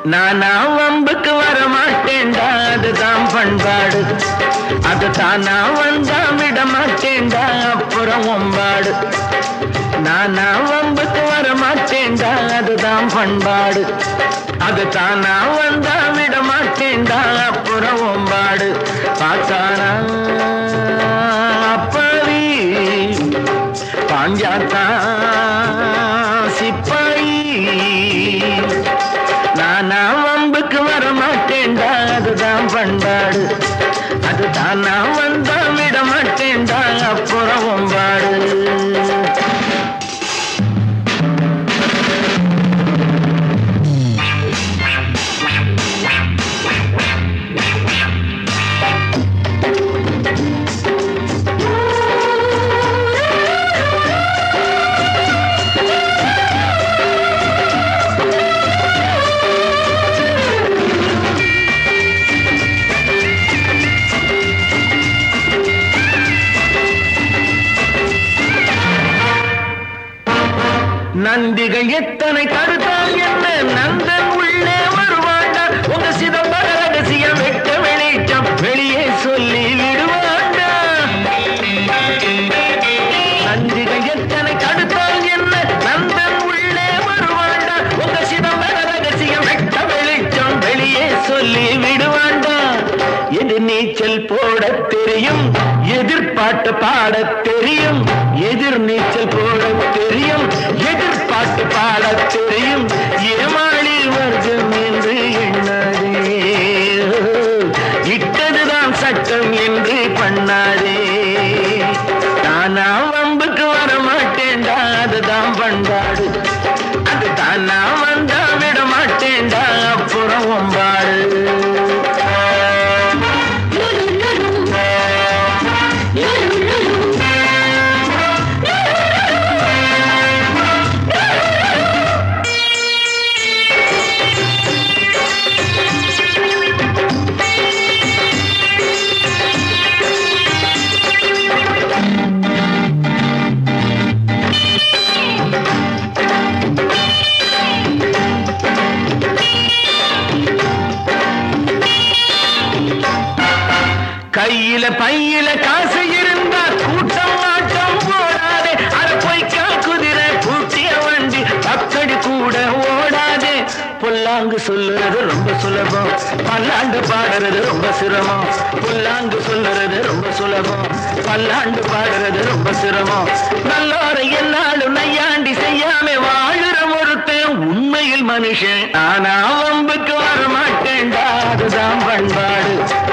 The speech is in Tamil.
நானா வம்புக்கு வர மாட்டேன்டா, அதுதான் பண்பாடு. அது தானா வந்தா விட மாட்டேன்டா, அப்புறம் ஒம்பாடு. நானா வம்புக்கு வர மாட்டேன்டா, அதுதான் பண்பாடு. அது தானா வந்தா விட மாட்டேன்டா, அப்புறம் ஒம்பாடு. பார்த்தானா அப்பாவி பாஞ்சாத்தா சிப்பாயி. நானா வம்புக்கு வர மாட்டேன்டா, அதுதான் பண்பாடு. அது தானா வந்தா விட மாட்டேன்டா, அப்புறம் ஒம்பாடு. நந்திகள் எத்தனை தடுத்தால் என்ன, நந்தன் உள்ளே வருவாண்டா. உங்க சிதம்பர ரகசியம் வெட்ட வெளிச்சம் வெளியே சொல்லி விடுவாண்டா. நந்திகள் எத்தனை தடுத்தால் என்ன, நந்தன் உள்ளே வருவாண்டா. உங்க சிதம்பர ரகசியம் வெட்ட வெளிச்சம் வெளியே சொல்லி விடுவாண்டா. எதிர் நீச்சல் போட தெரியும், எதிர்பாட்டு பாட தெரியும். எதிர் நீச்சல் போட தெரியும், எதிர்பாட்டு பாட தெரியும். ஏமாளி வர்க்கம் என்று எண்ணாதே, இட்டதுதான் சட்டம் என்று பண்ணாதே. தானா வம்புக்கு வர மாட்டேன்டா, அதுதான் பண்பாடு. அது தானா வந்தா விட மாட்டேன்டா, அப்புறம் ஒம்பாடு. கையில பையில காசு இருந்தா கூட்டம் ஆட்டம் போடாதே. அரை பொய்க்கா குதிரை பூட்டிய வண்டி பக்கடி கூட ஓடாதே. புல்லாங்கு சொல்லுறது ரொம்ப சுலபம், பல்லாண்டு பாடுறது ரொம்ப சிரமம். புல்லாங்கு சொல்லுறது ரொம்ப சுலபம், பல்லாண்டு பாடுறது ரொம்ப சிரமம். நல்லோரை என்னாலும் நையாண்டி செய்யாம வாழுற ஒருத்தன் உண்மையில் மனுஷன். ஆனா வம்புக்கு வர மாட்டேன்டா, அதுதான் பண்பாடு.